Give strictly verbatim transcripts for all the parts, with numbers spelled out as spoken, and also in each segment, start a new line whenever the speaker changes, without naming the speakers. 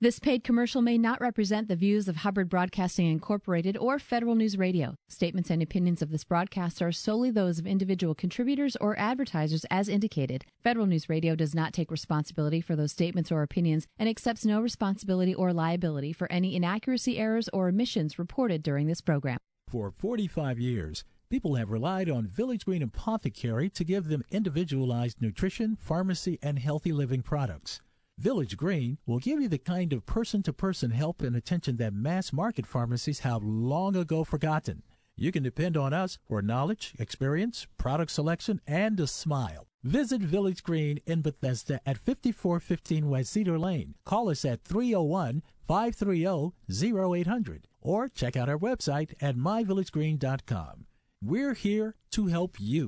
This paid commercial may not represent the views of Hubbard Broadcasting Incorporated or Federal News Radio. Statements and opinions of this broadcast are solely those of individual contributors or advertisers as indicated. Federal News Radio does not take responsibility for those statements or opinions and accepts no responsibility or liability for any inaccuracy, errors, or omissions reported during this program.
For forty-five years, people have relied on Village Green Apothecary to give them individualized nutrition, pharmacy, and healthy living products. Village Green will give you the kind of person-to-person help and attention that mass-market pharmacies have long ago forgotten. You can depend on us for knowledge, experience, product selection, and a smile. Visit Village Green in Bethesda at fifty-four fifteen West Cedar Lane. Call us at three oh one, five three oh, oh eight hundred or check out our website at my village green dot com. We're here to help you.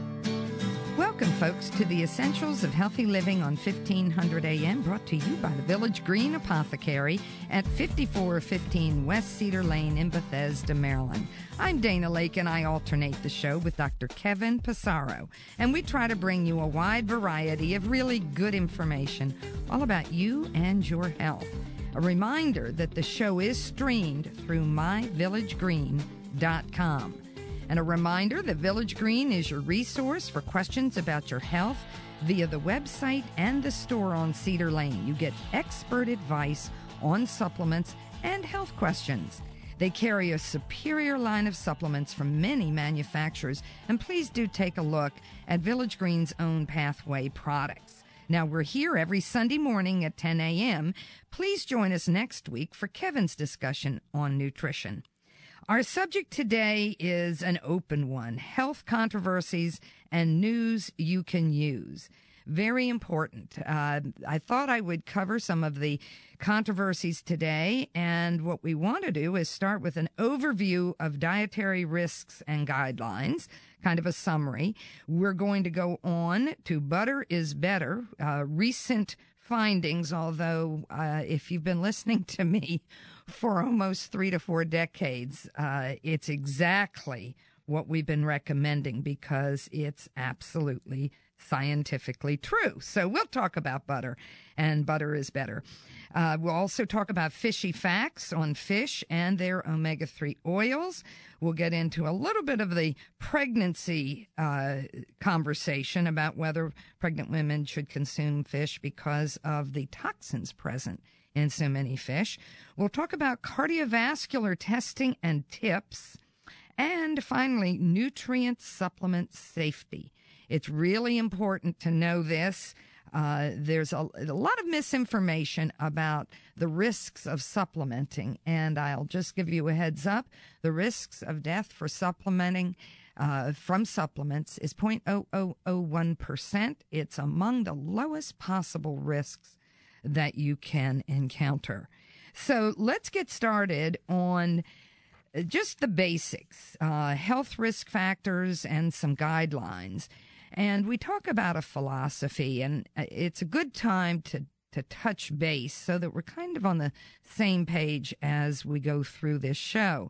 Welcome, folks, to the Essentials of Healthy Living on fifteen hundred A M, brought to you by the Village Green Apothecary at fifty-four fifteen West Cedar Lane in Bethesda, Maryland. I'm Dana Lake, and I alternate the show with Doctor Kevin Passaro, and we try to bring you a wide variety of really good information all about you and your health. A reminder that the show is streamed through my village green dot com. And a reminder that Village Green is your resource for questions about your health via the website and the store on Cedar Lane. You get expert advice on supplements and health questions. They carry a superior line of supplements from many manufacturers, and please do take a look at Village Green's own Pathway products. Now, we're here every Sunday morning at ten A M Please join us next week for Kevin's discussion on nutrition. Our subject today is an open one: health controversies and news you can use. Very important. Uh, I thought I would cover some of the controversies today, and what we want to do is start with an overview of dietary risks and guidelines, kind of a summary. We're going to go on to butter is better, uh, recent findings, although uh, if you've been listening to me for almost three to four decades, uh, it's exactly what we've been recommending because it's absolutely scientifically true. So we'll talk about butter, and butter is better. Uh, we'll also talk about fishy facts on fish and their omega three oils. We'll get into a little bit of the pregnancy uh, conversation about whether pregnant women should consume fish because of the toxins present in so many fish. We'll talk about cardiovascular testing and tips. And finally, nutrient supplement safety. It's really important to know this. Uh, there's a, a lot of misinformation about the risks of supplementing, and I'll just give you a heads up. The risks of death for supplementing uh, from supplements is zero point zero zero zero one percent. It's among the lowest possible risks that you can encounter. So let's get started on just the basics, uh, health risk factors and some guidelines. And we talk about a philosophy, and it's a good time to, to touch base so that we're kind of on the same page as we go through this show.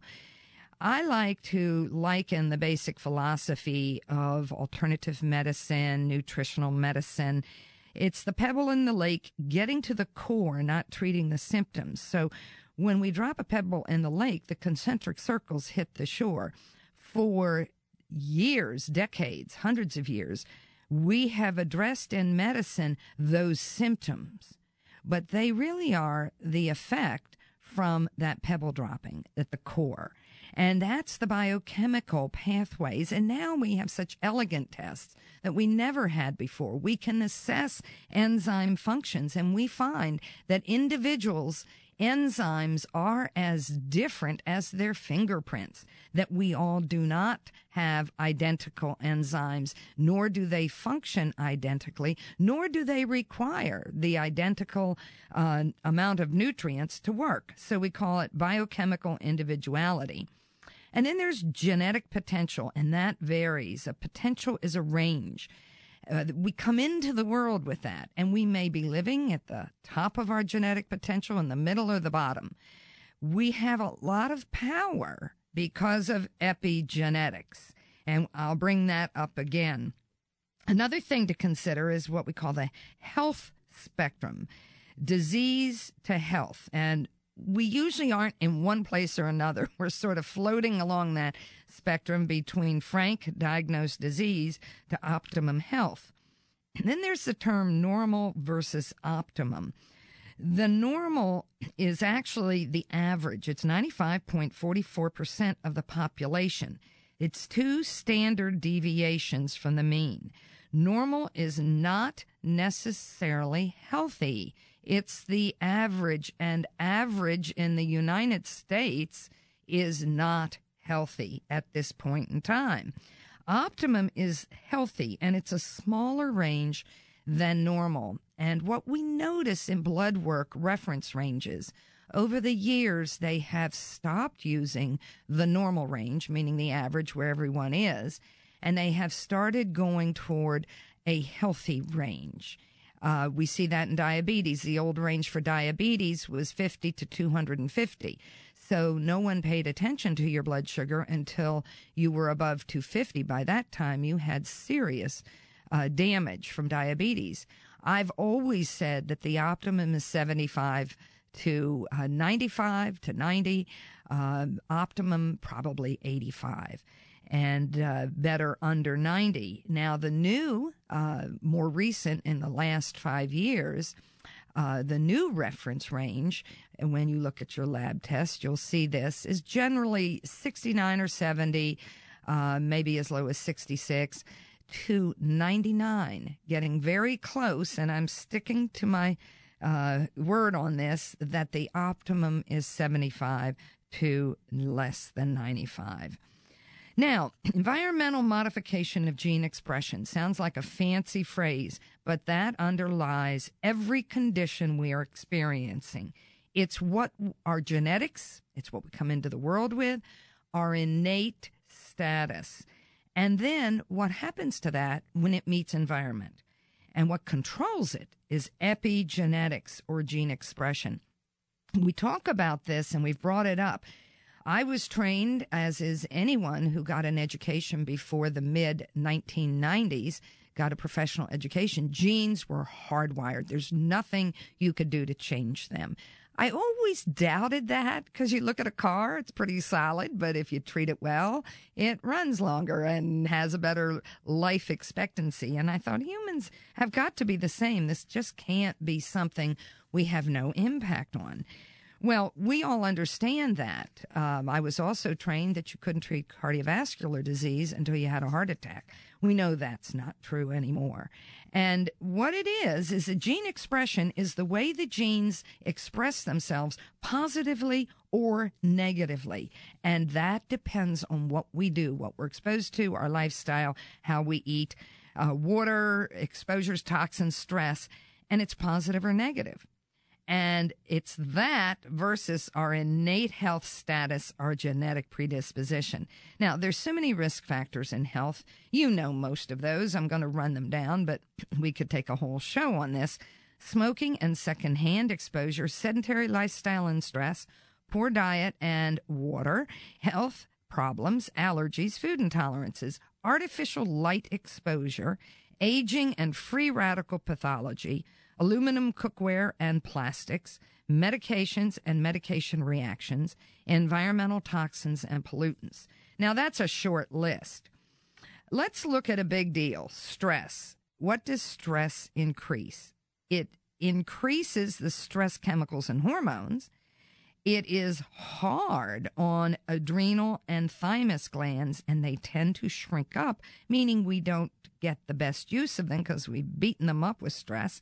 I like to liken the basic philosophy of alternative medicine, nutritional medicine. It's the pebble in the lake, getting to the core, not treating the symptoms. So when we drop a pebble in the lake, the concentric circles hit the shore. For years, decades, hundreds of years, we have addressed in medicine those symptoms, but they really are the effect from that pebble dropping at the core. And that's the biochemical pathways. And now we have such elegant tests that we never had before. We can assess enzyme functions, and we find that individuals' enzymes are as different as their fingerprints, that we all do not have identical enzymes, nor do they function identically, nor do they require the identical uh, amount of nutrients to work. So we call it biochemical individuality. And then there's genetic potential, and that varies. A potential is a range. Uh, we come into the world with that, and we may be living at the top of our genetic potential, in the middle, or the bottom. We have a lot of power because of epigenetics, and I'll bring that up again. Another thing to consider is what we call the health spectrum. disease to health. And we usually aren't in one place or another. We're sort of floating along that spectrum between frank diagnosed disease to optimum health. And then there's the term normal versus optimum. The normal is actually the average. It's ninety-five point four four percent of the population. It's two standard deviations from the mean. Normal is not necessarily healthy. It's the average, and average in the United States is not healthy at this point in time. Optimum is healthy, and it's a smaller range than normal. And what we notice in blood work reference ranges, over the years, they have stopped using the normal range, meaning the average where everyone is, and they have started going toward a healthy range. Uh, we see that in diabetes. The old range for diabetes was fifty to two hundred fifty. So no one paid attention to your blood sugar until you were above two fifty. By that time, you had serious uh, damage from diabetes. I've always said that the optimum is seventy-five to ninety-five to ninety, uh, optimum probably eighty-five. And uh, better under ninety. Now, the new, uh, more recent in the last five years, uh, the new reference range, and when you look at your lab test, you'll see this, is generally sixty-nine or seventy, uh, maybe as low as sixty-six, to ninety-nine, getting very close, and I'm sticking to my uh, word on this, that the optimum is seventy-five to less than ninety-five. Now, environmental modification of gene expression sounds like a fancy phrase, but that underlies every condition we are experiencing. It's what our genetics, it's what we come into the world with, our innate status. And then what happens to that when it meets environment? And what controls it is epigenetics, or gene expression. We talk about this, and we've brought it up. I was trained, as is anyone who got an education before the mid nineteen nineties, got a professional education. Genes were hardwired. There's nothing you could do to change them. I always doubted that, because you look at a car, it's pretty solid, but if you treat it well, it runs longer and has a better life expectancy. And I thought humans have got to be the same. This just can't be something we have no impact on. Well, we all understand that. Um, I was also trained that you couldn't treat cardiovascular disease until you had a heart attack. We know that's not true anymore. And what it is, is that gene expression is the way the genes express themselves positively or negatively. And that depends on what we do, what we're exposed to, our lifestyle, how we eat, uh, water, exposures, toxins, stress, and it's positive or negative. And it's that versus our innate health status, our genetic predisposition. Now, there's so many risk factors in health. You know most of those. I'm going to run them down, but we could take a whole show on this. Smoking and secondhand exposure, sedentary lifestyle and stress, poor diet and water, health problems, allergies, food intolerances, artificial light exposure, aging and free radical pathology, aluminum cookware and plastics, medications and medication reactions, environmental toxins and pollutants. Now, that's a short list. Let's look at a big deal, stress. What does stress increase? It increases the stress chemicals and hormones. It is hard on adrenal and thymus glands, and they tend to shrink up, meaning we don't get the best use of them because we've beaten them up with stress.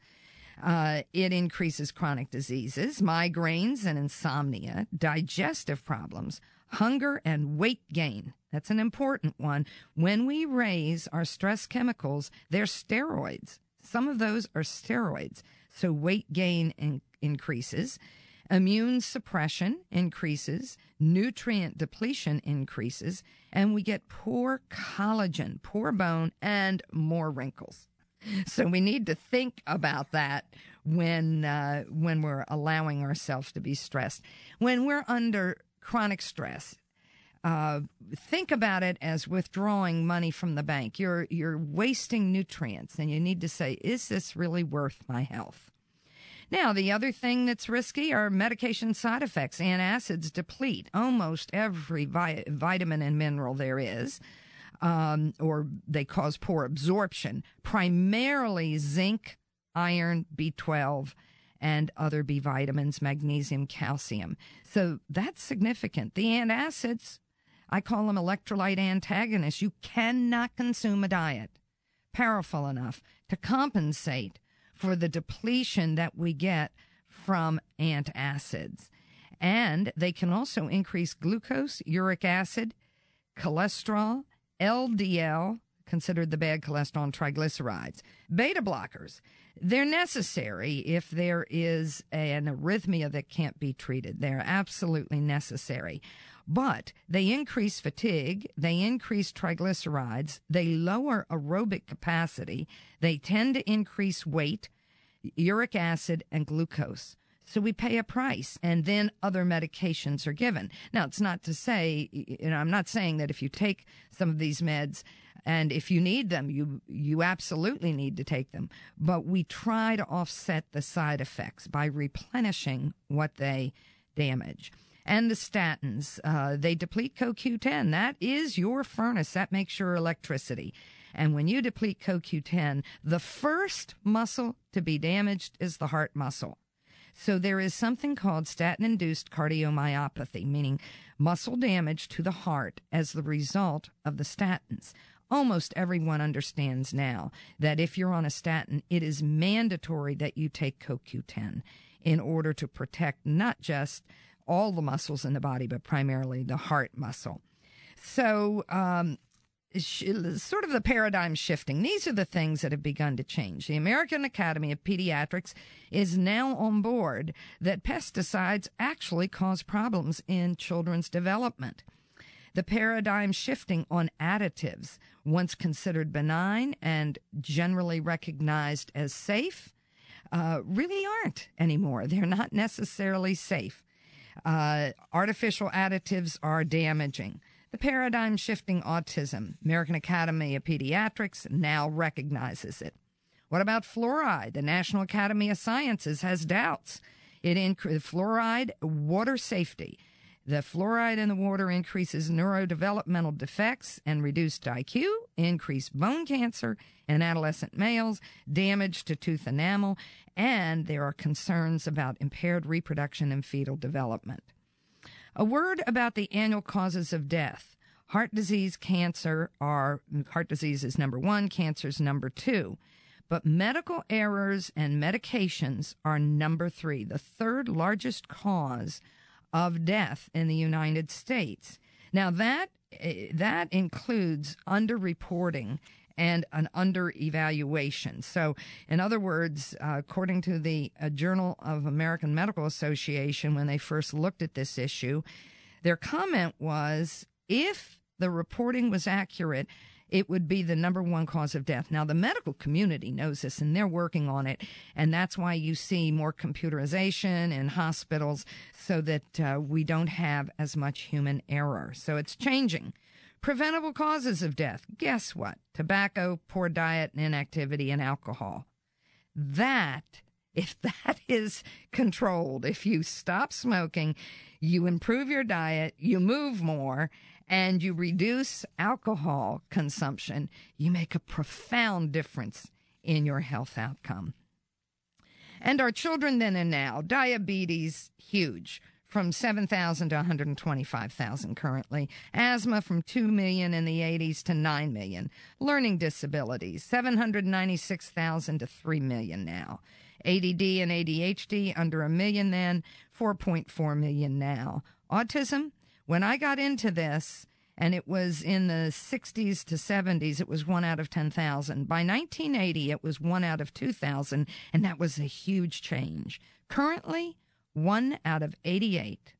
Uh, it increases chronic diseases, migraines and insomnia, digestive problems, hunger and weight gain. That's an important one. When we raise our stress chemicals, they're steroids. Some of those are steroids. So weight gain in- increases, immune suppression increases, nutrient depletion increases, and we get poor collagen, poor bone, and more wrinkles. So we need to think about that when uh, when we're allowing ourselves to be stressed. When we're under chronic stress, uh, think about it as withdrawing money from the bank. You're you're wasting nutrients, and you need to say, is this really worth my health? Now, the other thing that's risky are medication side effects. Antacids deplete almost every vi- vitamin and mineral there is, um, or they cause poor absorption, primarily zinc, iron, B twelve, and other B vitamins, magnesium, calcium. So that's significant. The antacids, I call them electrolyte antagonists. You cannot consume a diet powerful enough to compensate for the depletion that we get from antacids. And they can also increase glucose, uric acid, cholesterol, L D L, considered the bad cholesterol, and triglycerides. Beta blockers, they're necessary if there is an arrhythmia that can't be treated. They're absolutely necessary. But they increase fatigue, they increase triglycerides, they lower aerobic capacity, they tend to increase weight, uric acid, and glucose. So we pay a price, and then other medications are given. Now, it's not to say, you know, I'm not saying that if you take some of these meds and if you need them, you you absolutely need to take them. But we try to offset the side effects by replenishing what they damage. And the statins, uh, they deplete C O Q ten. That is your furnace. That makes your electricity. And when you deplete C O Q ten, the first muscle to be damaged is the heart muscle. So there is something called statin-induced cardiomyopathy, meaning muscle damage to the heart as the result of the statins. Almost everyone understands now that if you're on a statin, it is mandatory that you take C O Q ten in order to protect not just all the muscles in the body, but primarily the heart muscle. So um, sh- sort of the paradigm shifting. These are the things that have begun to change. The American Academy of Pediatrics is now on board that pesticides actually cause problems in children's development. The paradigm shifting on additives, once considered benign and generally recognized as safe, uh, really aren't anymore. They're not necessarily safe. Uh, artificial additives are damaging. The paradigm shifting autism, American Academy of Pediatrics now recognizes it. What about fluoride? The National Academy of Sciences has doubts. It inc- fluoride, water safety. The fluoride in the water increases neurodevelopmental defects and reduced I Q, increased bone cancer in adolescent males, damage to tooth enamel, and there are concerns about impaired reproduction and fetal development. A word about the annual causes of death. Heart disease, cancer are, heart disease is number one, cancer is number two. But medical errors and medications are number three, the third largest cause of death in the United States. Now, that that includes underreporting and an under-evaluation. So, in other words, uh, according to the uh, Journal of American Medical Association, when they first looked at this issue, their comment was, if the reporting was accurate, it would be the number one cause of death. Now, the medical community knows this, and they're working on it, and that's why you see more computerization in hospitals so that uh, we don't have as much human error. So it's changing. Preventable causes of death. Guess what? Tobacco, poor diet, and inactivity, and alcohol. That, if that is controlled, if you stop smoking, you improve your diet, you move more, and you reduce alcohol consumption, you make a profound difference in your health outcome. And our children then and now, diabetes, huge, from seven thousand to one hundred twenty-five thousand currently. Asthma from two million in the eighties to nine million. Learning disabilities, seven hundred ninety-six thousand to three million now. A D D and A D H D, under a million then, four point four million now. Autism, when I got into this, and it was in the sixties to seventies, it was one out of ten thousand. By nineteen eighty, it was one out of two thousand, and that was a huge change. Currently, one out of eighty-eight.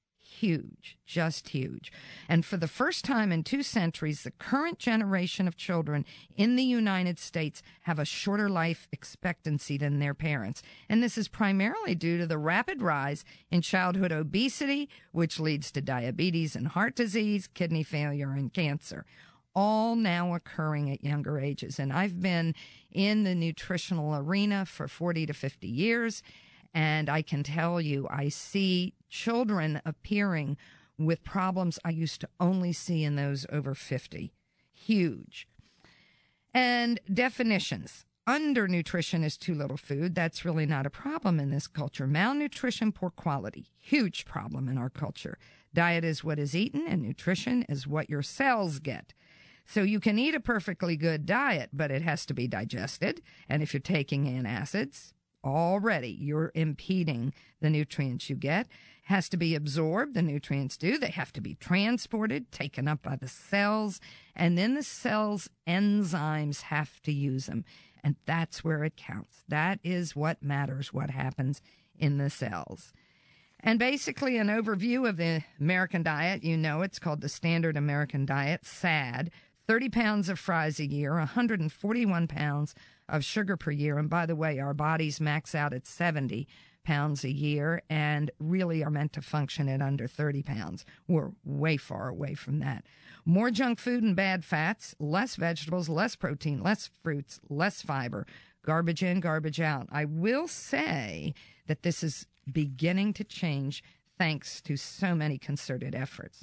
Huge, just huge. And for the first time in two centuries, the current generation of children in the United States have a shorter life expectancy than their parents. And this is primarily due to the rapid rise in childhood obesity, which leads to diabetes and heart disease, kidney failure, and cancer, all now occurring at younger ages. And I've been in the nutritional arena for forty to fifty years. And I can tell you, I see children appearing with problems I used to only see in those over fifty. Huge. And definitions. Undernutrition is too little food. That's really not a problem in this culture. Malnutrition, poor quality. Huge problem in our culture. Diet is what is eaten, and nutrition is what your cells get. So you can eat a perfectly good diet, but it has to be digested. And if you're taking in acids, already you're impeding the nutrients you get. Has to be absorbed, the nutrients do. They have to be transported, taken up by the cells, and then the cells' enzymes have to use them. And that's where it counts. That is what matters, what happens in the cells. And basically an overview of the American diet. You know, it's called the Standard American Diet, S A D. thirty pounds of fries a year, one hundred forty-one pounds of sugar per year. And by the way, our bodies max out at seventy pounds a year and really are meant to function at under thirty pounds. We're way far away from that. More junk food and bad fats, less vegetables, less protein, less fruits, less fiber, garbage in, garbage out. I will say that this is beginning to change thanks to so many concerted efforts.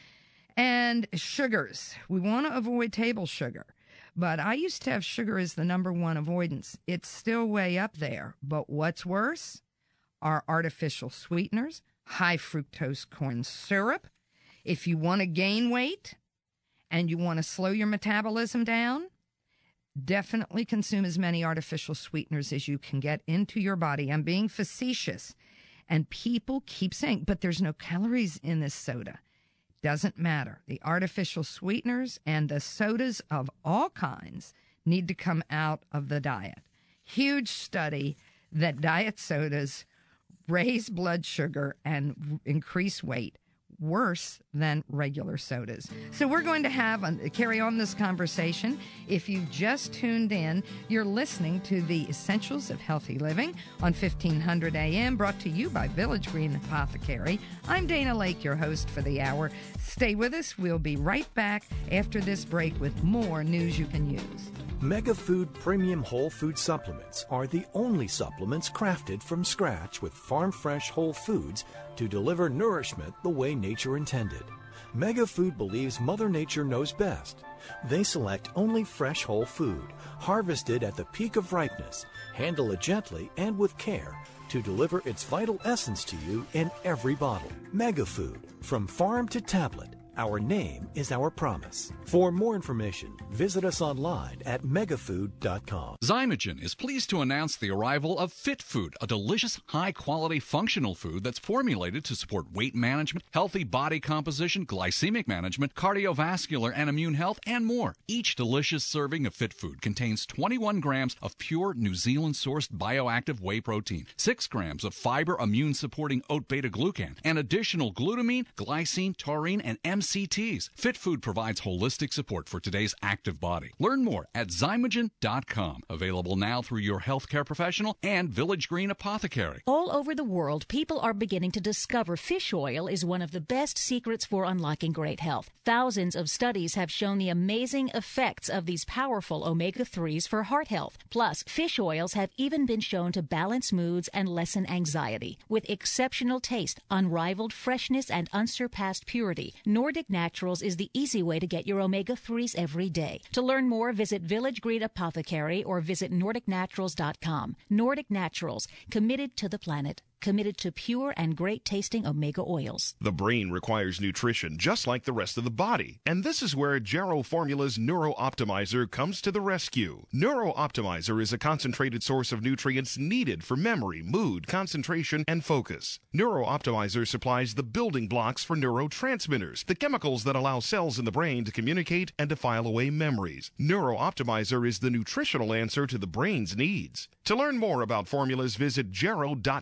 And sugars. We want to avoid table sugar. But I used to have sugar as the number one avoidance. It's still way up there. But what's worse are artificial sweeteners, high fructose corn syrup. If you want to gain weight and you want to slow your metabolism down, definitely consume as many artificial sweeteners as you can get into your body. I'm being facetious. And people keep saying, but there's no calories in this soda. Doesn't matter. The artificial sweeteners and the sodas of all kinds need to come out of the diet. Huge study that diet sodas raise blood sugar and increase weight worse than regular sodas. So we're going to have uh, carry on this conversation. If you've just tuned in, you're listening to the Essentials of Healthy Living on fifteen hundred A M, brought to you by Village Green Apothecary. I'm Dana Lake, your host for the hour. Stay with us. We'll be right back after this break with more news you can use.
MegaFood Premium Whole Food Supplements are the only supplements crafted from scratch with farm-fresh whole foods to deliver nourishment the way nature intended. MegaFood believes Mother Nature knows best. They select only fresh whole food, harvested at the peak of ripeness, handle it gently and with care to deliver its vital essence to you in every bottle. MegaFood, from farm to tablet. Our name is our promise. For more information, visit us online at megafood dot com.
Zymogen is pleased to announce the arrival of Fit Food, a delicious, high-quality, functional food that's formulated to support weight management, healthy body composition, glycemic management, cardiovascular and immune health, and more. Each delicious serving of Fit Food contains twenty-one grams of pure New Zealand-sourced bioactive whey protein, six grams of fiber immune-supporting oat beta-glucan, and additional glutamine, glycine, taurine, and M C Ts. Fit Food provides holistic support for today's active body. Learn more at zymogen dot com. Available now through your healthcare professional and Village Green Apothecary.
All over the world, people are beginning to discover fish oil is one of the best secrets for unlocking great health. Thousands of studies have shown the amazing effects of these powerful omega threes for heart health. Plus, fish oils have even been shown to balance moods and lessen anxiety. With exceptional taste, unrivaled freshness, and unsurpassed purity, Nordic Naturals is the easy way to get your omega threes every day. To learn more, visit Village Green Apothecary or visit nordic naturals dot com. Nordic Naturals, committed to the planet. Committed to pure and great-tasting omega oils.
The brain requires nutrition just like the rest of the body, and this is where Jarrow Formula's Neuro Optimizer comes to the rescue. Neuro Optimizer is a concentrated source of nutrients needed for memory, mood, concentration, and focus. Neuro Optimizer supplies the building blocks for neurotransmitters, the chemicals that allow cells in the brain to communicate and to file away memories. Neuro Optimizer is the nutritional answer to the brain's needs. To learn more about formulas, visit jarrow dot com.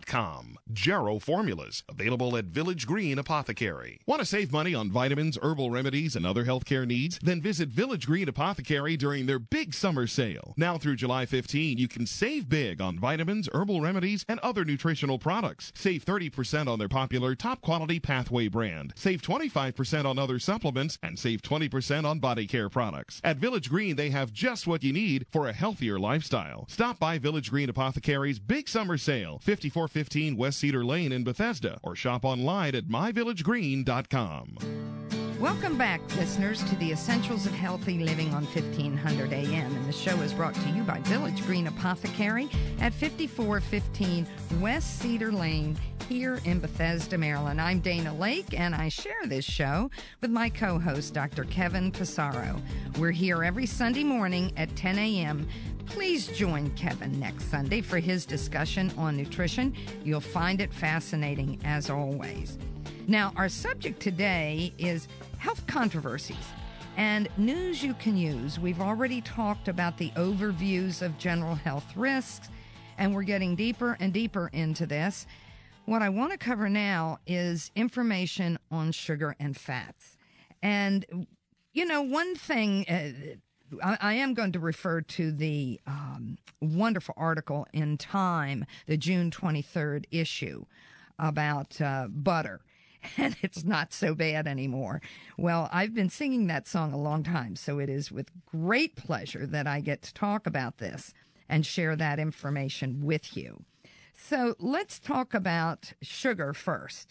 com. Jarrow Formulas, available at Village Green Apothecary. Want to save money on vitamins, herbal remedies, and other healthcare needs? Then visit Village Green Apothecary during their big summer sale. Now through July fifteenth, you can save big on vitamins, herbal remedies, and other nutritional products. Save thirty percent on their popular top-quality Pathway brand. Save twenty-five percent on other supplements, and save twenty percent on body care products. At Village Green, they have just what you need for a healthier lifestyle. Stop by Village Green Apothecary's big summer sale, fifty-four fifteen West Cedar Lane in Bethesda, or shop online at my village green dot com.
Welcome back, listeners, to the Essentials of Healthy Living on fifteen hundred A M. And the show is brought to you by Village Green Apothecary at fifty-four fifteen West Cedar Lane here in Bethesda, Maryland. I'm Dana Lake, and I share this show with my co-host, Doctor Kevin Passaro. We're here every Sunday morning at ten A M Please join Kevin next Sunday for his discussion on nutrition. You'll find it fascinating as always. Now, our subject today is health controversies and news you can use. We've already talked about the overviews of general health risks, and we're getting deeper and deeper into this. What I want to cover now is information on sugar and fats. And, you know, one thing... Uh, I am going to refer to the um, wonderful article in Time, the June twenty-third issue, about uh, butter, and it's not so bad anymore. Well, I've been singing that song a long time, so it is with great pleasure that I get to talk about this and share that information with you. So let's talk about sugar first.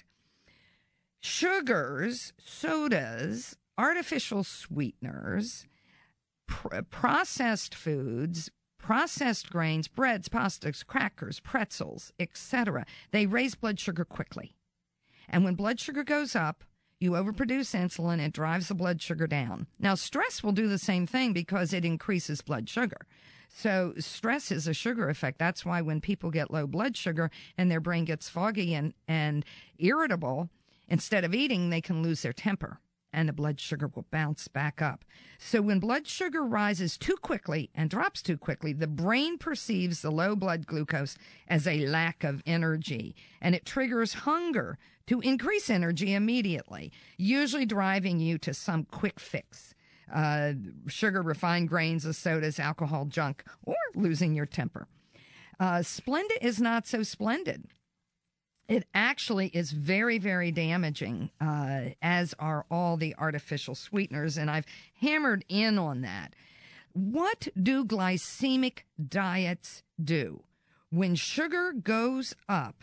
Sugars, sodas, artificial sweeteners, Pr- processed foods, processed grains, breads, pastas, crackers, pretzels, et cetera. They raise blood sugar quickly. And when blood sugar goes up, you overproduce insulin, it drives the blood sugar down. Now, stress will do the same thing because it increases blood sugar. So stress is a sugar effect. That's why when people get low blood sugar and their brain gets foggy and, and irritable, instead of eating, they can lose their temper, and the blood sugar will bounce back up. So when blood sugar rises too quickly and drops too quickly, the brain perceives the low blood glucose as a lack of energy, and it triggers hunger to increase energy immediately, usually driving you to some quick fix. Uh, sugar, refined grains, sodas, alcohol, junk, or losing your temper. Uh, Splenda is not so splendid. It actually is very, very damaging, uh, as are all the artificial sweeteners, and I've hammered in on that. What do glycemic diets do? When sugar goes up,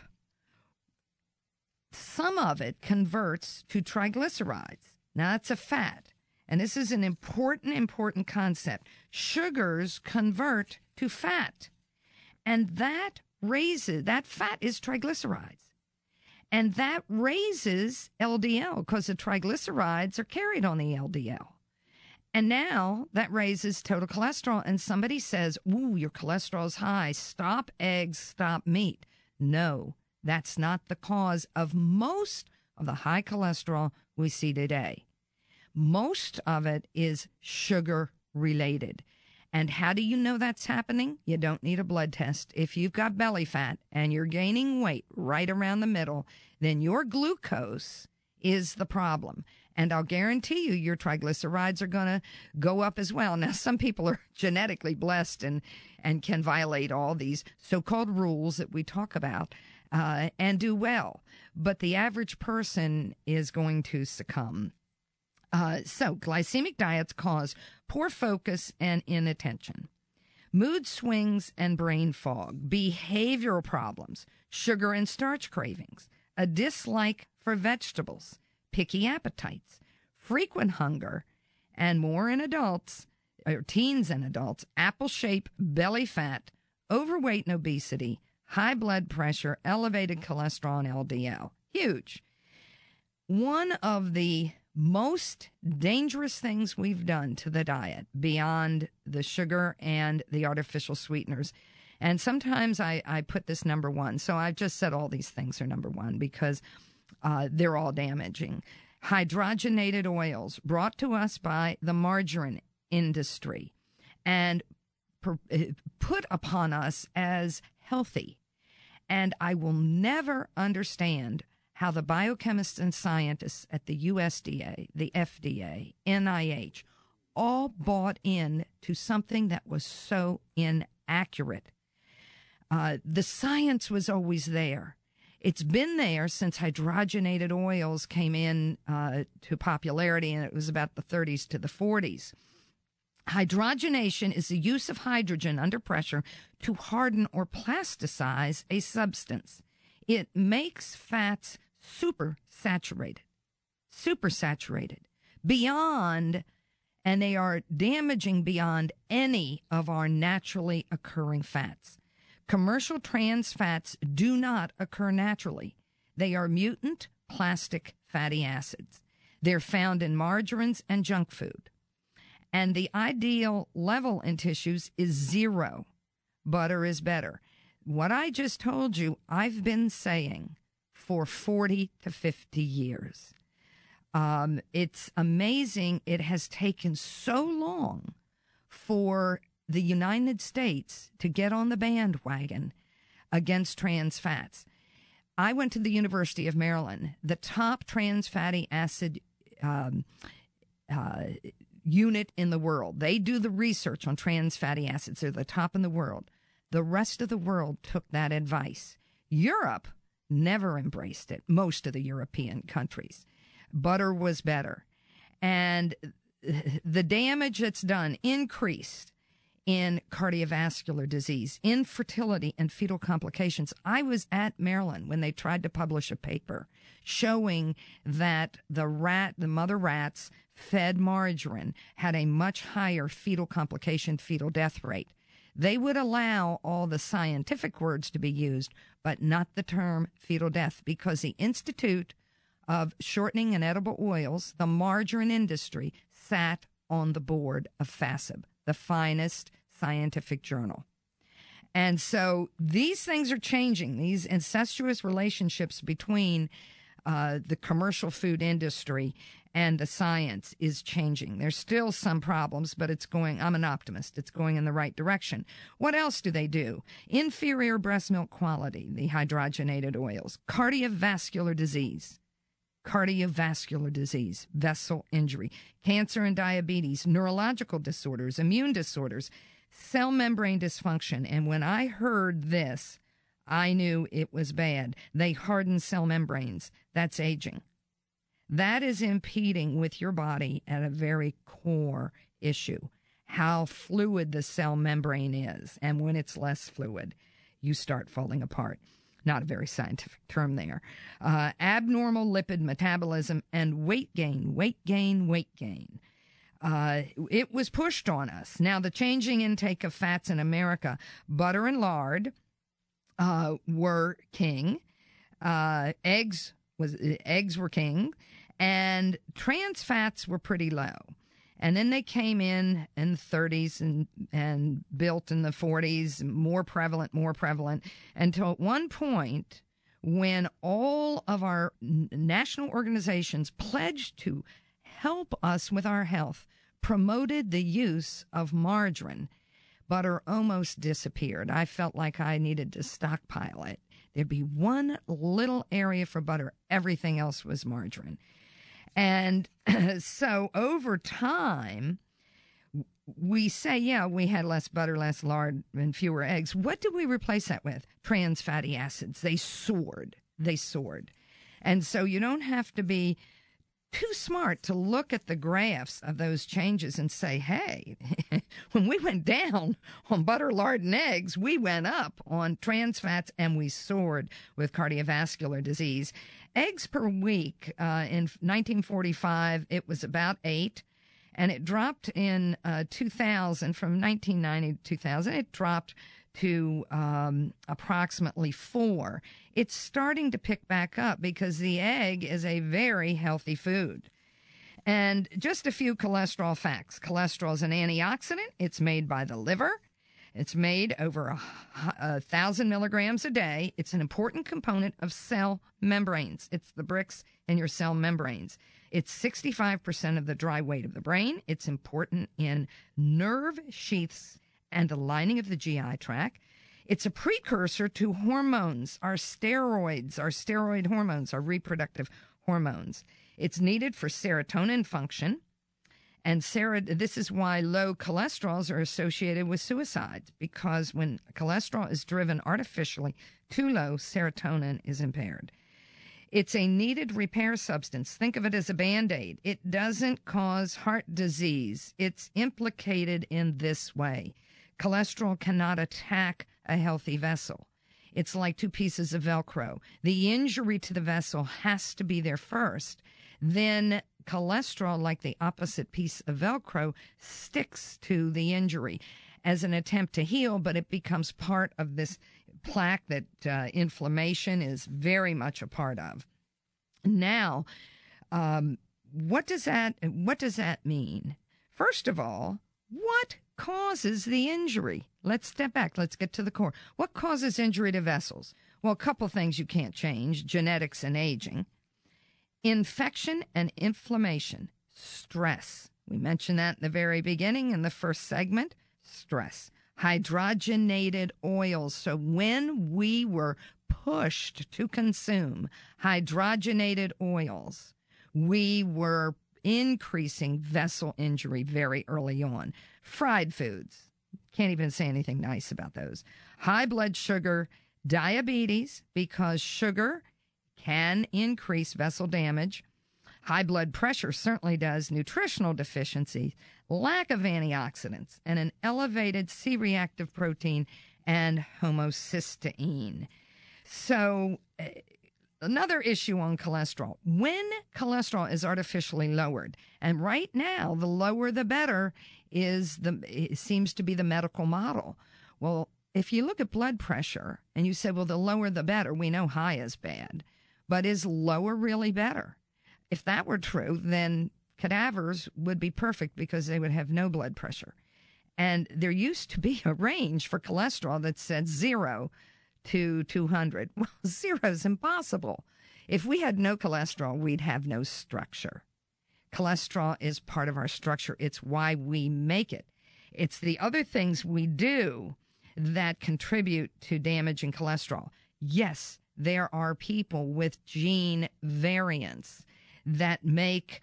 some of it converts to triglycerides. Now, that's a fat, and this is an important, important concept. Sugars convert to fat, and that raises, that fat is triglycerides. And that raises L D L because the triglycerides are carried on the L D L. And now that raises total cholesterol. And somebody says, ooh, your cholesterol's high. Stop eggs, stop meat. No, that's not the cause of most of the high cholesterol we see today. Most of it is sugar related. And how do you know that's happening? You don't need a blood test. If you've got belly fat and you're gaining weight right around the middle, then your glucose is the problem. And I'll guarantee you your triglycerides are going to go up as well. Now, some people are genetically blessed and, and can violate all these so-called rules that we talk about uh, and do well. But the average person is going to succumb. Uh, so glycemic diets cause poor focus and inattention, mood swings and brain fog, behavioral problems, sugar and starch cravings, a dislike for vegetables, picky appetites, frequent hunger, and more in adults, or teens and adults, apple shape, belly fat, overweight and obesity, high blood pressure, elevated cholesterol and L D L. Huge. One of the most dangerous things we've done to the diet beyond the sugar and the artificial sweeteners. And sometimes I, I put this number one. So I've just said all these things are number one because uh, they're all damaging. Hydrogenated oils brought to us by the margarine industry and per, put upon us as healthy. And I will never understand how the biochemists and scientists at the U S D A, the F D A, N I H, all bought in to something that was so inaccurate. Uh, the science was always there. It's been there since hydrogenated oils came in uh, to popularity, and it was about the thirties to the forties. Hydrogenation is the use of hydrogen under pressure to harden or plasticize a substance. It makes fats supersaturated, supersaturated, beyond, and they are damaging beyond any of our naturally occurring fats. Commercial trans fats do not occur naturally. They are mutant plastic fatty acids. They're found in margarines and junk food. And the ideal level in tissues is zero. Butter is better. What I just told you, I've been saying for forty to fifty years. Um, it's amazing it has taken so long for the United States to get on the bandwagon against trans fats. I went to the University of Maryland. The top trans fatty acid um, uh, unit in the world. They do the research on trans fatty acids. They're the top in the world. The rest of the world took that advice. Europe never embraced it, most of the European countries. Butter was better. And the damage that's done increased in cardiovascular disease, infertility, and fetal complications. I was at Maryland when they tried to publish a paper showing that the rat, the mother rats fed margarine had a much higher fetal complication, fetal death rate. They would allow all the scientific words to be used, but not the term fetal death, because the Institute of Shortening and Edible Oils, the margarine industry, sat on the board of FASB, the finest scientific journal. And so these things are changing. These incestuous relationships between uh, the commercial food industry and the science is changing. There's still some problems, but it's going, I'm an optimist, it's going in the right direction. What else do they do? Inferior breast milk quality, the hydrogenated oils, cardiovascular disease, cardiovascular disease, vessel injury, cancer and diabetes, neurological disorders, immune disorders, cell membrane dysfunction. And when I heard this, I knew it was bad. They harden cell membranes. That's aging. That is impeding with your body at a very core issue, how fluid the cell membrane is. And when it's less fluid, you start falling apart. Not a very scientific term there. Uh, abnormal lipid metabolism and weight gain, weight gain, weight gain. Uh, it was pushed on us. Now, the changing intake of fats in America, butter and lard uh, were king. Uh, eggs was eggs were king. And trans fats were pretty low. And then they came in in the thirties and, and built in the forties, more prevalent, more prevalent, until at one point when all of our national organizations pledged to help us with our health, promoted the use of margarine, butter almost disappeared. I felt like I needed to stockpile it. There'd be one little area for butter. Everything else was margarine. And so over time, we say, yeah, we had less butter, less lard, and fewer eggs. What did we replace that with? Trans fatty acids. They soared. They soared. And so you don't have to be too smart to look at the graphs of those changes and say, hey, when we went down on butter, lard, and eggs, we went up on trans fats and we soared with cardiovascular disease. Eggs per week, uh, in nineteen forty-five, it was about eight, and it dropped in uh, two thousand, from nineteen ninety to two thousand, it dropped to um, approximately four. It's starting to pick back up because the egg is a very healthy food. And just a few cholesterol facts. Cholesterol is an antioxidant. It's made by the liver. It's made over a, a thousand milligrams a day. It's an important component of cell membranes. It's the bricks in your cell membranes. It's sixty-five percent of the dry weight of the brain. It's important in nerve sheaths and the lining of the G I tract. It's a precursor to hormones, our steroids, our steroid hormones, our reproductive hormones. It's needed for serotonin function. And ser- this is why low cholesterols are associated with suicides, because when cholesterol is driven artificially too low, serotonin is impaired. It's a needed repair substance. Think of it as a Band-Aid. It doesn't cause heart disease. It's implicated in this way. Cholesterol cannot attack a healthy vessel. It's like two pieces of Velcro. The injury to the vessel has to be there first. Then cholesterol, like the opposite piece of Velcro, sticks to the injury as an attempt to heal, but it becomes part of this plaque that uh, inflammation is very much a part of. Now, um, what does that what does that mean? First of all, what causes the injury? Let's step back. Let's get to the core. What causes injury to vessels? Well, a couple things you can't change: genetics and aging, infection and inflammation, stress. We mentioned that in the very beginning in the first segment. Stress. Hydrogenated oils. So when we were pushed to consume hydrogenated oils, we were increasing vessel injury very early on. Fried foods. Can't even say anything nice about those. High blood sugar, diabetes, because sugar can increase vessel damage. High blood pressure certainly does. Nutritional deficiencies, lack of antioxidants, and an elevated C-reactive protein and homocysteine. So uh, another issue on cholesterol. When cholesterol is artificially lowered, and right now the lower the better is the it seems to be the medical model. Well, if you look at blood pressure and you say, well, the lower the better, we know high is bad, but is lower really better? If that were true, then cadavers would be perfect because they would have no blood pressure. And there used to be a range for cholesterol that said zero to two hundred. Well, zero is impossible. If we had no cholesterol, we'd have no structure. Cholesterol is part of our structure. It's why we make it. It's the other things we do that contribute to damaging cholesterol. Yes, there are people with gene variants that make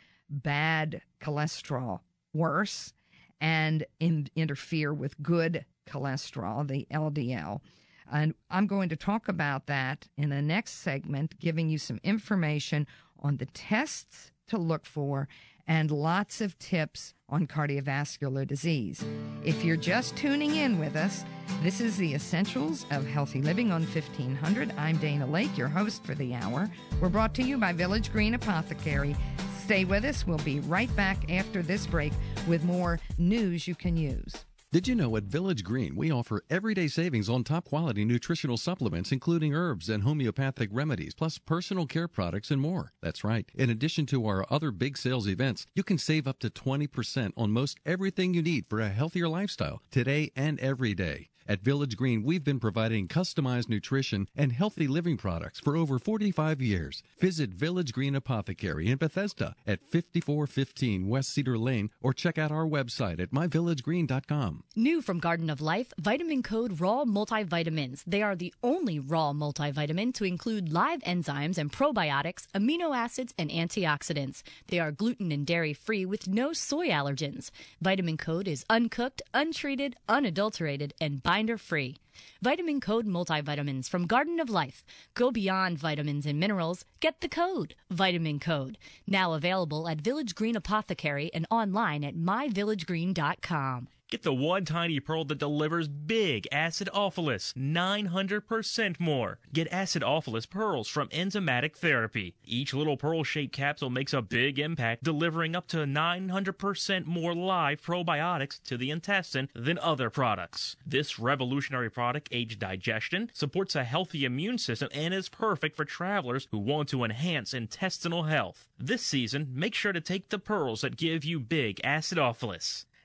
bad cholesterol worse and in, interfere with good cholesterol, the L D L. And I'm going to talk about that in the next segment, giving you some information on the tests to look for and lots of tips on cardiovascular disease. If you're just tuning in with us, this is the Essentials of Healthy Living on fifteen hundred. I'm Dana Lake, your host for the hour. We're brought to you by Village Green Apothecary. Stay with us. We'll be right back after this break with more news you can use.
Did you know at Village Green we offer everyday savings on top quality nutritional supplements, including herbs and homeopathic remedies, plus personal care products and more? That's right. In addition to our other big sales events, you can save up to twenty percent on most everything you need for a healthier lifestyle today and every day. At Village Green, we've been providing customized nutrition and healthy living products for over forty-five years. Visit Village Green Apothecary in Bethesda at fifty-four fifteen West Cedar Lane or check out our website at my village green dot com.
New from Garden of Life, Vitamin Code Raw Multivitamins. They are the only raw multivitamin to include live enzymes and probiotics, amino acids, and antioxidants. They are gluten and dairy-free with no soy allergens. Vitamin Code is uncooked, untreated, unadulterated, and binder-free. Vitamin Code Multivitamins from Garden of Life. Go beyond vitamins and minerals. Get the code, Vitamin Code. Now available at Village Green Apothecary and online at my village green dot com.
Get the one tiny pearl that delivers big acidophilus, nine hundred percent more. Get acidophilus pearls from Enzymatic Therapy. Each little pearl-shaped capsule makes a big impact, delivering up to nine hundred percent more live probiotics to the intestine than other products. This revolutionary product aids digestion, supports a healthy immune system, and is perfect for travelers who want to enhance intestinal health. This season, make sure to take the pearls that give you big acidophilus.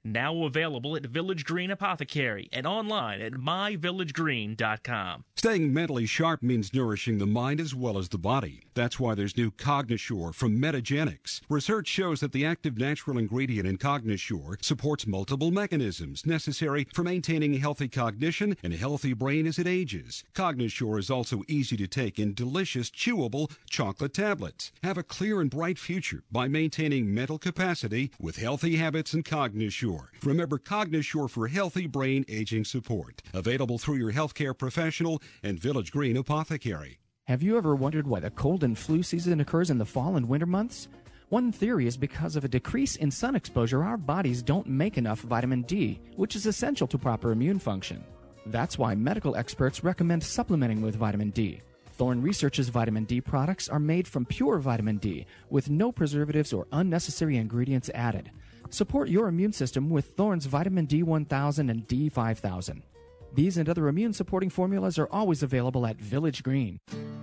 Now available at Village Green Apothecary and online at my village green dot com.
Staying mentally sharp means nourishing the mind as well as the body. That's why there's new Cognosure from Metagenics. Research shows that the active natural ingredient in Cognosure supports multiple mechanisms necessary for maintaining healthy cognition and a healthy brain as it ages. Cognosure is also easy to take in delicious, chewable chocolate tablets. Have a clear and bright future by maintaining mental capacity with healthy habits and Cognosure. Remember Cognosure for healthy brain aging support. Available through your healthcare professional and Village Green Apothecary.
Have you ever wondered why the cold and flu season occurs in the fall and winter months? One theory is because of a decrease in sun exposure, our bodies don't make enough vitamin D, which is essential to proper immune function. That's why medical experts recommend supplementing with vitamin D. Thorne Research's vitamin D products are made from pure vitamin D, with no preservatives or unnecessary ingredients added. Support your immune system with Thorne's vitamin D one thousand and D five thousand. These and other immune-supporting formulas are always available at Village Green.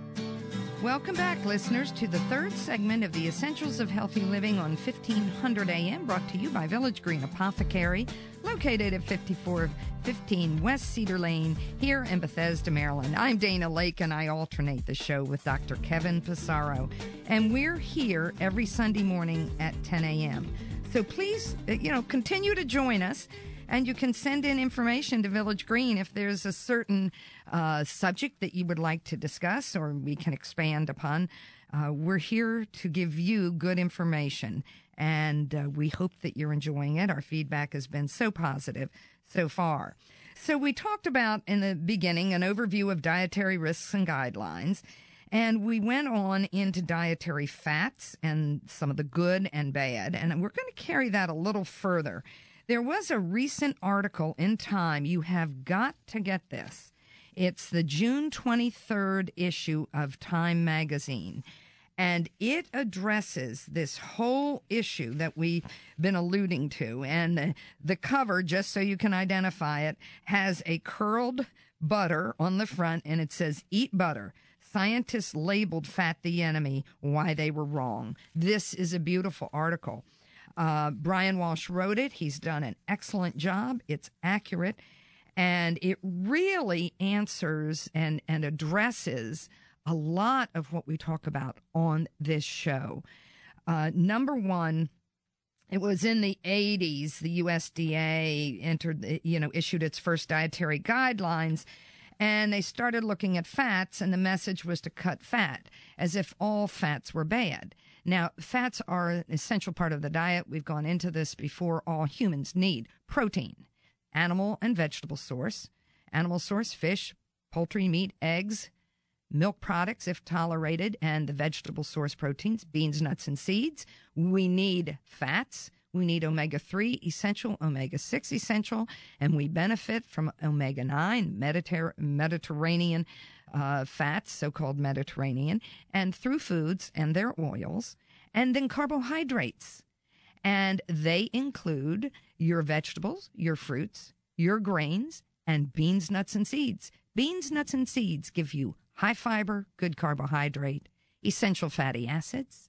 Welcome back, listeners, to the third segment of the Essentials of Healthy Living on fifteen hundred A M, brought to you by Village Green Apothecary, located at fifty-four fifteen West Cedar Lane here in Bethesda, Maryland. I'm Dana Lake, and I alternate the show with Doctor Kevin Pissarro, and we're here every Sunday morning at ten A M So please, you know, continue to join us. And you can send in information to Village Green if there's a certain uh, subject that you would like to discuss or we can expand upon. Uh, we're here to give you good information, and uh, we hope that you're enjoying it. Our feedback has been so positive so far. So we talked about in the beginning an overview of dietary risks and guidelines, and we went on into dietary fats and some of the good and bad, and we're going to carry that a little further. There was a recent article in Time. You have got to get this. It's the June twenty-third issue of Time magazine, and it addresses this whole issue that we've been alluding to. And the, the cover, just so you can identify it, has a curled butter on the front, and it says, "Eat butter. Scientists labeled fat the enemy. Why they were wrong." This is a beautiful article. Uh, Brian Walsh wrote it. He's done an excellent job. It's accurate, and it really answers and, and addresses a lot of what we talk about on this show. Uh, number one, it was in the eighties, the U S D A entered, you know, issued its first dietary guidelines, and they started looking at fats, and the message was to cut fat, as if all fats were bad. Now, fats are an essential part of the diet. We've gone into this before. All humans need protein, animal and vegetable source, animal source, fish, poultry, meat, eggs, milk products, if tolerated, and the vegetable source proteins, beans, nuts, and seeds. We need fats. We need omega three essential, omega six essential, and we benefit from omega nine, Mediter- Mediterranean uh, fats, so-called Mediterranean, and through foods and their oils, and then carbohydrates. And they include your vegetables, your fruits, your grains, and beans, nuts, and seeds. Beans, nuts, and seeds give you high fiber, good carbohydrate, essential fatty acids,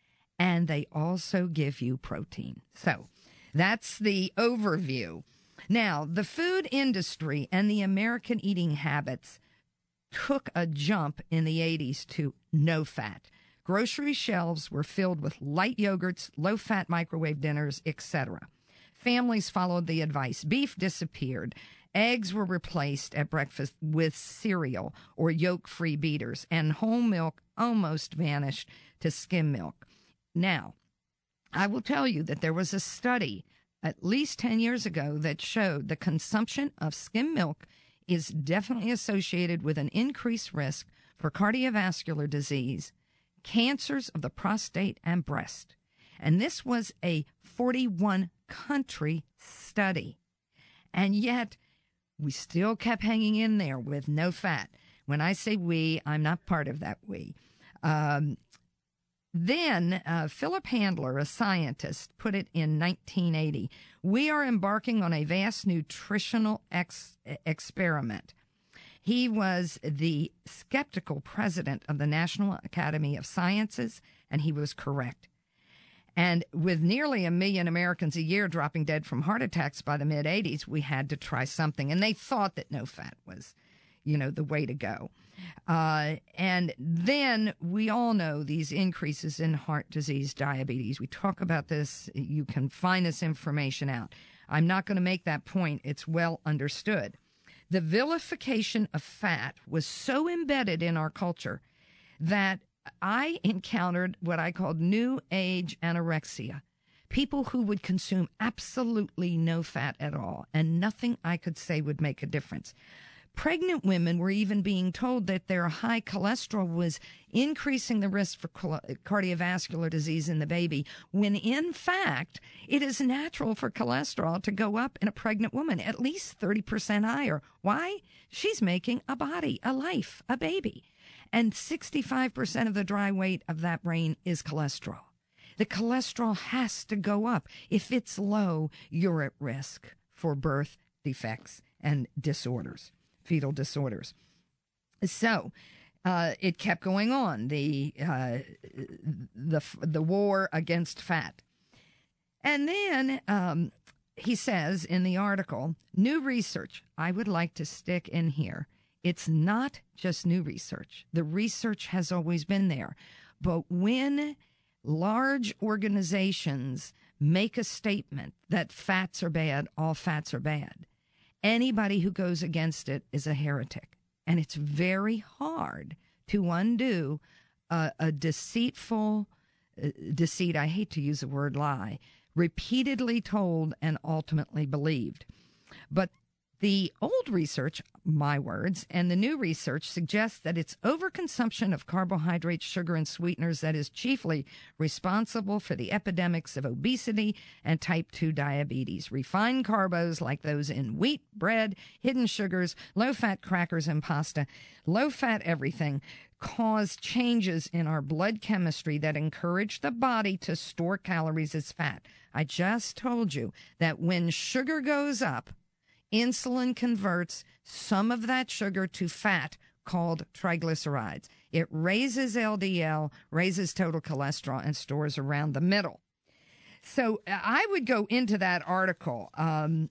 and they also give you protein. So that's the overview. Now, the food industry and the American eating habits took a jump in the eighties to no fat. Grocery shelves were filled with light yogurts, low-fat microwave dinners, et cetera. Families followed the advice. Beef disappeared. Eggs were replaced at breakfast with cereal or yolk-free beaters, and whole milk almost vanished to skim milk. Now, I will tell you that there was a study at least ten years ago that showed the consumption of skim milk is definitely associated with an increased risk for cardiovascular disease, cancers of the prostate and breast. And this was a forty-one country study. And yet, we still kept hanging in there with no fat. When I say we, I'm not part of that we. Um, then uh, Philip Handler, a scientist, put it in nineteen eighty. We are embarking on a vast nutritional ex- experiment. He was the skeptical president of the National Academy of Sciences, and he was correct. And with nearly a million Americans a year dropping dead from heart attacks by the mid-eighties, we had to try something. And they thought that no fat was, you know, the way to go. Uh, and then we all know these increases in heart disease, diabetes. We talk about this. You can find this information out. I'm not going to make that point. It's well understood. The vilification of fat was so embedded in our culture that I encountered what I called New Age anorexia. People who would consume absolutely no fat at all, and nothing I could say would make a difference. Pregnant women were even being told that their high cholesterol was increasing the risk for cardiovascular disease in the baby, when in fact, it is natural for cholesterol to go up in a pregnant woman, at least thirty percent higher. Why? She's making a body, a life, a baby. And sixty-five percent of the dry weight of that brain is cholesterol. The cholesterol has to go up. If it's low, you're at risk for birth defects and disorders. Fetal disorders. So uh, it kept going on, the uh, the the war against fat. And then um, he says in the article, new research, I would like to stick in here. It's not just new research. The research has always been there. But when large organizations make a statement that fats are bad, all fats are bad, anybody who goes against it is a heretic. And it's very hard to undo a, a deceitful uh, deceit, I hate to use the word lie, repeatedly told and ultimately believed. But the old research, my words, and the new research suggests that it's overconsumption of carbohydrates, sugar, and sweeteners that is chiefly responsible for the epidemics of obesity and type two diabetes. Refined carbos like those in wheat, bread, hidden sugars, low-fat crackers and pasta, low-fat everything, cause changes in our blood chemistry that encourage the body to store calories as fat. I just told you that when sugar goes up, insulin converts some of that sugar to fat called triglycerides. It raises L D L, raises total cholesterol, and stores around the middle. So I would go into that article. Um,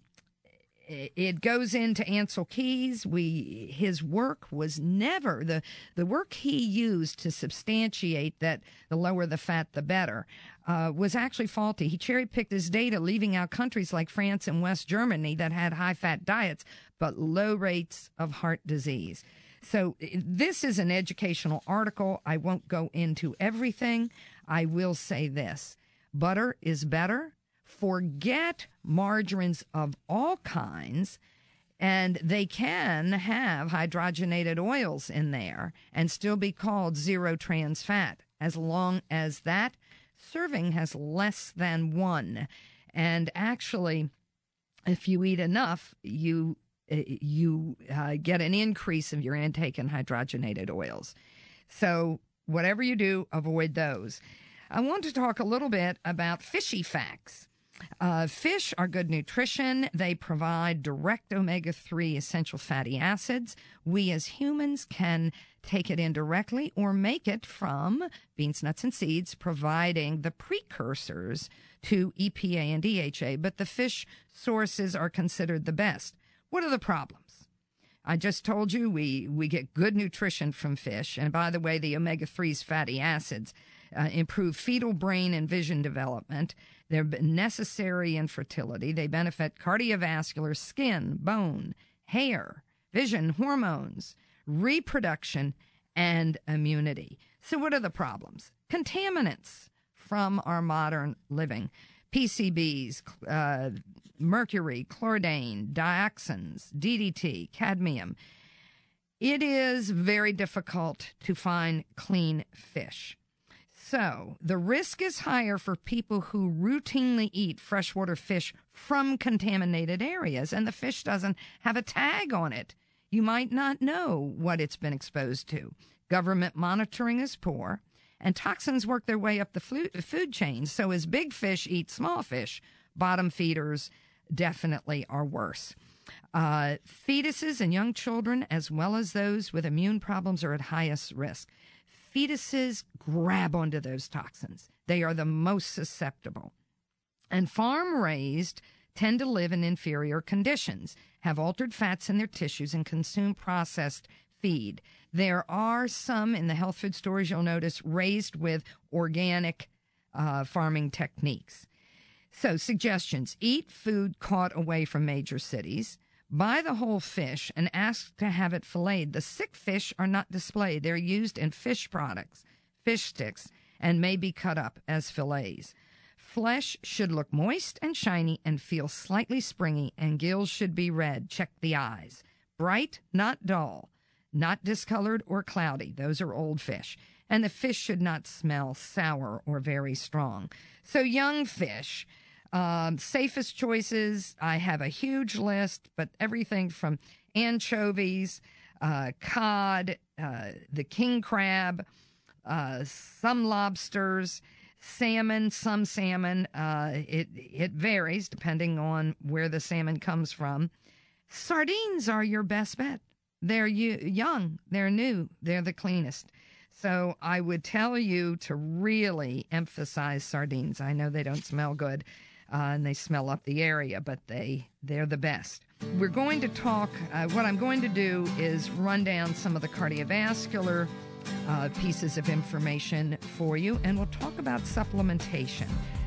it goes into Ansel Keys. We his work was never the the work he used to substantiate that the lower the fat, the better, uh, was actually faulty. He cherry picked his data, leaving out countries like France and West Germany that had high fat diets but low rates of heart disease. So this is an educational article. I won't go into everything. I will say this: butter is better. Forget margarines of all kinds, and they can have hydrogenated oils in there and still be called zero trans fat, as long as that serving has less than one. And actually, if you eat enough, you you uh, get an increase of your intake in hydrogenated oils. So whatever you do, avoid those. I want to talk a little bit about fishy facts. Uh, fish are good nutrition. They provide direct omega three essential fatty acids. We as humans can take it indirectly or make it from beans, nuts, and seeds, providing the precursors to E P A and D H A. But the fish sources are considered the best. What are the problems? I just told you we, we get good nutrition from fish. And by the way, the omega threes fatty acids uh, improve fetal brain and vision development. They're necessary in fertility. They benefit cardiovascular, skin, bone, hair, vision, hormones, reproduction, and immunity. So what are the problems? Contaminants from our modern living. P C Bs, uh, mercury, chlordane, dioxins, D D T, cadmium. It is very difficult to find clean fish. So the risk is higher for people who routinely eat freshwater fish from contaminated areas, and the fish doesn't have a tag on it. You might not know what it's been exposed to. Government monitoring is poor, and toxins work their way up the food chain. So as big fish eat small fish, bottom feeders definitely are worse. Uh, fetuses and young children, as well as those with immune problems, are at highest risk. fetuses grab onto those toxins. They are the most susceptible. And farm-raised tend to live in inferior conditions, have altered fats in their tissues, and consume processed feed. There are some in the health food stores, you'll notice, raised with organic uh, farming techniques. So, suggestions: eat food caught away from major cities. Buy the whole fish and ask to have it filleted. The sick fish are not displayed. They're used in fish products, fish sticks, and may be cut up as fillets. Flesh should look moist and shiny and feel slightly springy, and gills should be red. Check the eyes. Bright, not dull. Not discolored or cloudy. Those are old fish. And the fish should not smell sour or very strong. So young fish, um, safest choices, I have a huge list, but everything from anchovies, uh, cod, uh, the king crab, uh, some lobsters, salmon, some salmon. Uh, it, it varies depending on where the salmon comes from. Sardines are your best bet. They're young, they're new, they're the cleanest. So I would tell you to really emphasize sardines. I know they don't smell good uh, and they smell up the area, but they, they're the best. We're going to talk, uh, what I'm going to do is run down some of the cardiovascular uh, pieces of information for you, and we'll talk about supplementation.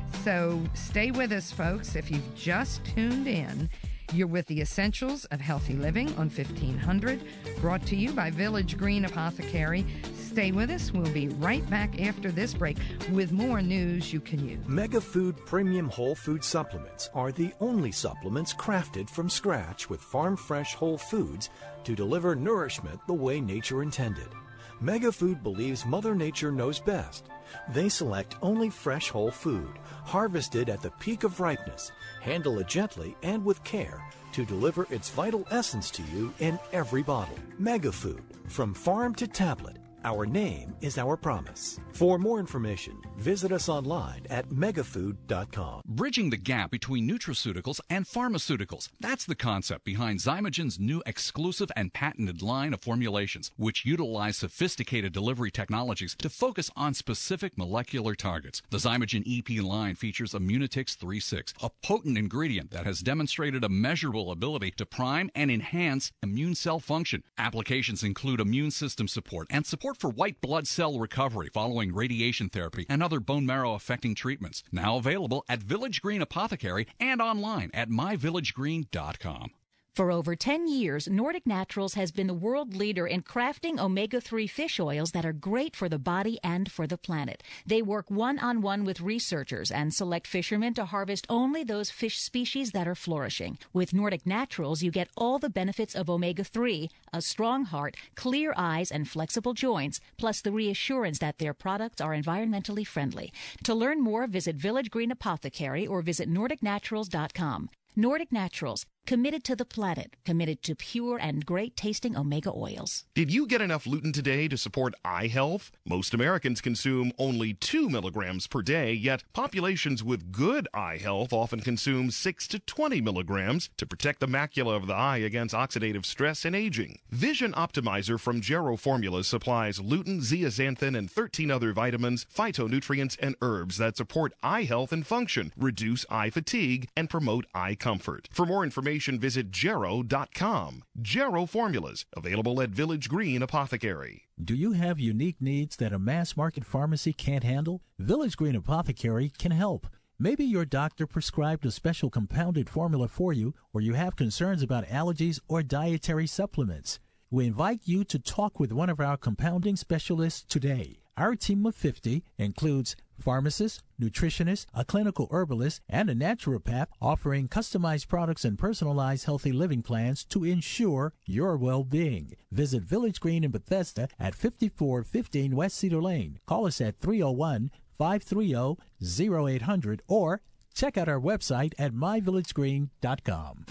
So stay with us, folks. If you've just tuned in, you're with the Essentials of Healthy Living on fifteen hundred, brought to you by Village Green Apothecary. Stay with us. We'll be right back after this break with more news you can use.
Mega Food Premium Whole Food Supplements are the only supplements crafted from scratch with farm-fresh whole foods to deliver nourishment the way nature intended. Mega Food believes Mother Nature knows best. They select only fresh whole food, harvested at the peak of ripeness, handle it gently and with care to deliver its vital essence to you in every bottle. Mega Food, from farm to tablet. Our name is our promise. For more information, visit us online at megafood dot com.
Bridging the gap between nutraceuticals and pharmaceuticals. That's the concept behind Zymogen's new exclusive and patented line of formulations, which utilize sophisticated delivery technologies to focus on specific molecular targets. The Zymogen E P line features Immunotix three six, a potent ingredient that has demonstrated a measurable ability to prime and enhance immune cell function. Applications include immune system support and support for white blood cell recovery following radiation therapy and other bone marrow affecting treatments. Now available at Village Green Apothecary and online at my village green dot com.
For over ten years, Nordic Naturals has been the world leader in crafting omega three fish oils that are great for the body and for the planet. They work one-on-one with researchers and select fishermen to harvest only those fish species that are flourishing. With Nordic Naturals, you get all the benefits of omega three, a strong heart, clear eyes, and flexible joints, plus the reassurance that their products are environmentally friendly. To learn more, visit Village Green Apothecary or visit nordic naturals dot com. Nordic Naturals, committed to the planet, committed to pure and great-tasting omega oils.
Did you get enough lutein today to support eye health? Most Americans consume only two milligrams per day, yet populations with good eye health often consume six to twenty milligrams to protect the macula of the eye against oxidative stress and aging. Vision Optimizer from Gero Formulas supplies lutein, zeaxanthin, and thirteen other vitamins, phytonutrients, and herbs that support eye health and function, reduce eye fatigue, and promote eye comfort. For more information, visit Gero dot com. Gero Formulas, available at Village Green Apothecary.
Do you have unique needs that a mass market pharmacy can't handle? Village Green Apothecary can help. Maybe your doctor prescribed a special compounded formula for you, or you have concerns about allergies or dietary supplements. We invite you to talk with one of our compounding specialists today. Our team of fifty includes pharmacists, nutritionists, a clinical herbalist, and a naturopath offering customized products and personalized healthy living plans to ensure your well-being. Visit Village Green in Bethesda at fifty-four fifteen West Cedar Lane. Call us at three oh one, five three oh, oh eight hundred or check out our website at my village green dot com.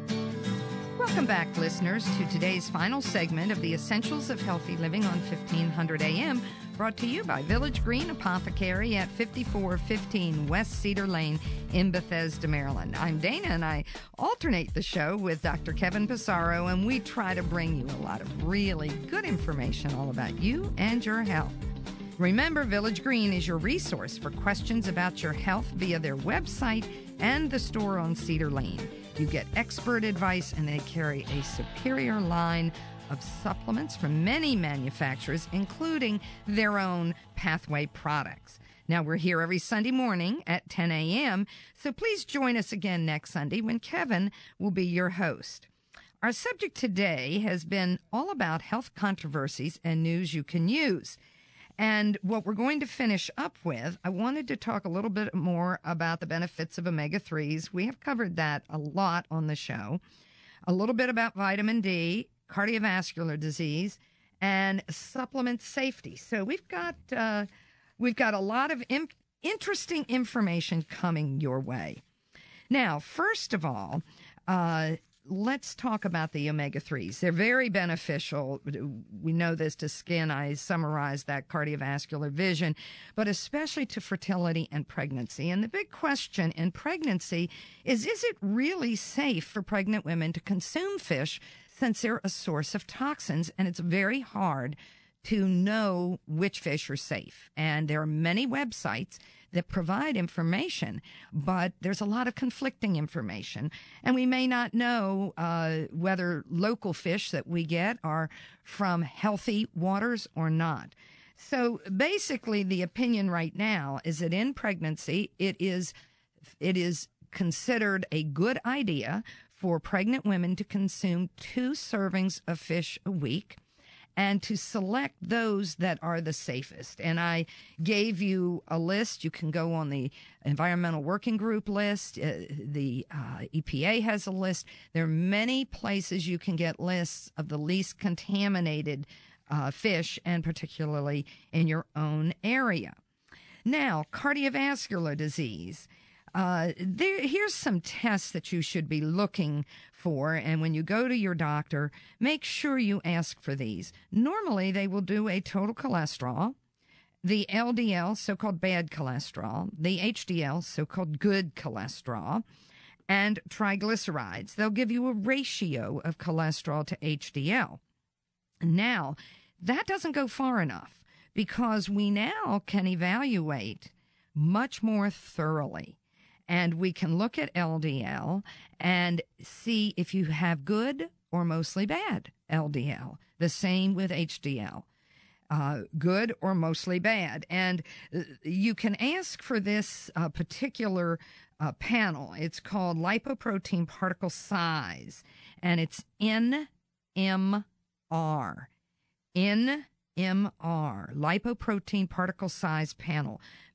Welcome back, listeners, to today's final segment of the Essentials of Healthy Living on fifteen hundred A M, brought to you by Village Green Apothecary at fifty-four fifteen West Cedar Lane in Bethesda, Maryland. I'm Dana, and I alternate the show with Doctor Kevin Pissarro, and we try to bring you a lot of really good information all about you and your health. Remember, Village Green is your resource for questions about your health via their website and the store on Cedar Lane. You get expert advice, and they carry a superior line of supplements from many manufacturers, including their own Pathway products. Now, we're here every Sunday morning at ten a.m., so please join us again next Sunday when Kevin will be your host. Our subject today has been all about health controversies and news you can use. And what we're going to finish up with, I wanted to talk a little bit more about the benefits of omega threes. We have covered that a lot on the show. A little bit about vitamin D, cardiovascular disease, and supplement safety. So we've got uh, we've got a lot of imp- interesting information coming your way. Now, first of all, uh, let's talk about the omega threes. They're very beneficial. We know this to skin. I summarized that cardiovascular vision, but especially to fertility and pregnancy. And the big question in pregnancy is, is it really safe for pregnant women to consume fish since they're a source of toxins? And it's very hard to know which fish are safe. And there are many websites that provide information, but there's a lot of conflicting information. And we may not know uh, whether local fish that we get are from healthy waters or not. So basically, the opinion right now is that in pregnancy, it is it is considered a good idea for pregnant women to consume two servings of fish a week, and to select those that are the safest. And I gave you a list. You can go on the Environmental Working Group list. Uh, the uh, E P A has a list. There are many places you can get lists of the least contaminated uh, fish, and particularly in your own area. Now, cardiovascular disease. Uh, there, here's some tests that you should be looking for, and when you go to your doctor, make sure you ask for these. Normally, they will do a total cholesterol, the L D L, so-called bad cholesterol, the H D L, so-called good cholesterol, and triglycerides. They'll give you a ratio of cholesterol to H D L. Now, that doesn't go far enough, because we now can evaluate much more thoroughly. And we can look at L D L and see if you have good or mostly bad L D L. The same with H D L, uh, good or mostly bad. And you can ask for this uh, particular uh, panel. It's called lipoprotein particle size, and it's N M R. N M R, lipoprotein particle size panel.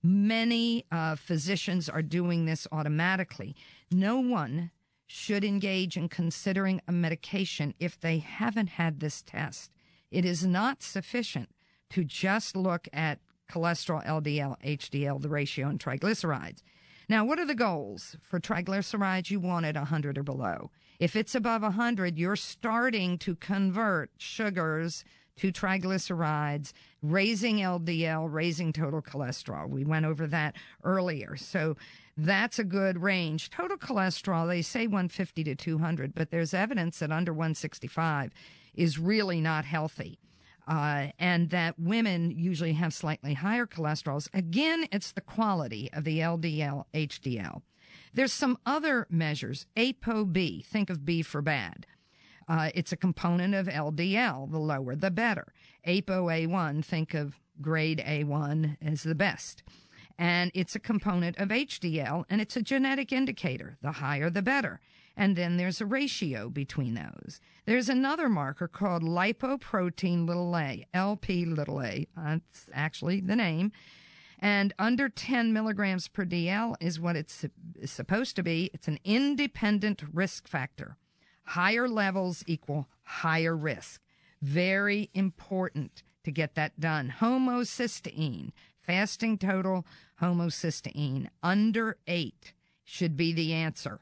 Many uh, physicians are doing this automatically. No one should engage in considering a medication if they haven't had this test. It is not sufficient to just look at cholesterol, L D L, H D L, the ratio, and triglycerides. Now, what are the goals? For triglycerides, you want it one hundred or below. If it's above one hundred, you're starting to convert sugars to triglycerides, raising L D L, raising total cholesterol. We went over that earlier. So that's a good range. Total cholesterol, they say one fifty to two hundred, but there's evidence that under one sixty-five is really not healthy. Uh, and that women usually have slightly higher cholesterols. Again, it's the quality of the L D L, H D L. There's some other measures. ApoB, think of B for bad. Uh, it's a component of L D L. The lower, the better. A P O A one, think of grade A one as the best. And it's a component of H D L, and it's a genetic indicator. The higher, the better. And then there's a ratio between those. There's another marker called lipoprotein little a, L P little a. That's actually the name. And under ten milligrams per D L is what it's supposed to be. It's an independent risk factor. Higher levels equal higher risk. Very important to get that done. Homocysteine, fasting total homocysteine, under eight should be the answer.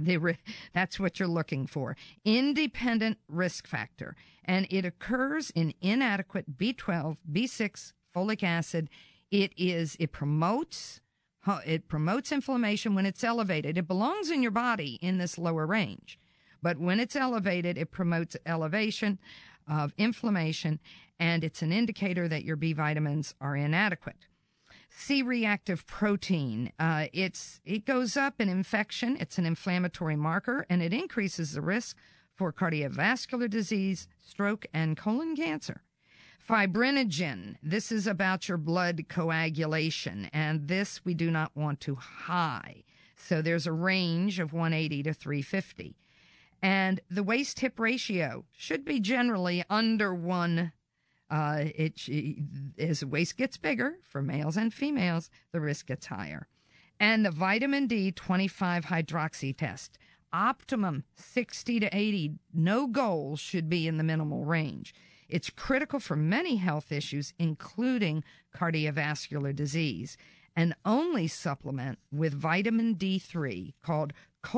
That's what you're looking for. Independent risk factor. And it occurs in inadequate B twelve, B six, folic acid. It is, it promotes, it promotes inflammation when it's elevated. It belongs in your body in this lower range. But when it's elevated, it promotes elevation of inflammation, and it's an indicator that your B vitamins are inadequate. C-reactive protein, uh, it's it goes up in infection. It's an inflammatory marker, and it increases the risk for cardiovascular disease, stroke, and colon cancer. Fibrinogen, this is about your blood coagulation, and this we do not want too high. So there's a range of one eighty to three fifty. And the waist-hip ratio should be generally under one. Uh, it, as the waist gets bigger, for males and females, the risk gets higher. And the vitamin D twenty-five hydroxy test, optimum sixty to eighty, no goal should be in the minimal range. It's critical for many health issues, including cardiovascular disease, and only supplement with vitamin D three called